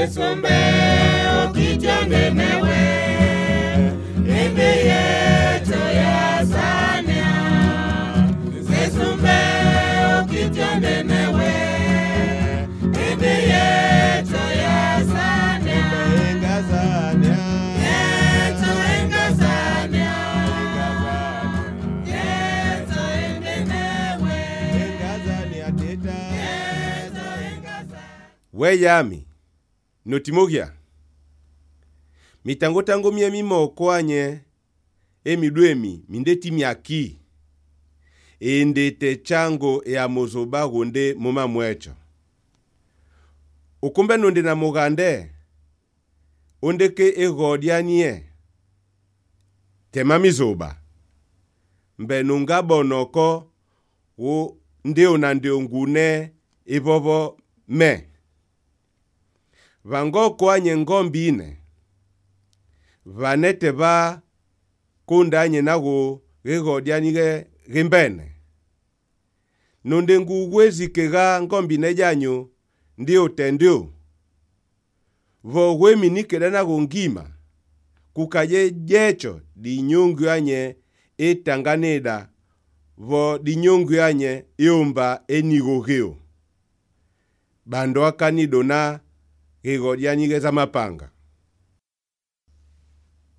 Sesumbe ukitende newe ende yeto ya sania. Sesumbe ukitende newe ende yeto ya sania. Enga sania. Yeto enga sania. Yeto ende newe. Enga sania teta. Yeto enga sania. We yami notimogia mitango miemi mokwanye emidwemi mindeti miaki ende te chango ya mozoba gonde moma mwecho ukumbe nonde na mogande ondeke egodianie tema mizoba mbe nunga bonoko wo ndeo na ndeo ngune ibobo me vango kwanye ngombine vanete va kundanye nago gegodianige gimbene nonde ngugwezikega ngombine janyo ndio tendio vogwe minikele nago ngima kukaye jecho di nyungu anye etanganeda vo di nyungu anye iomba enigogeo bando akani dona gegodianige za mapanga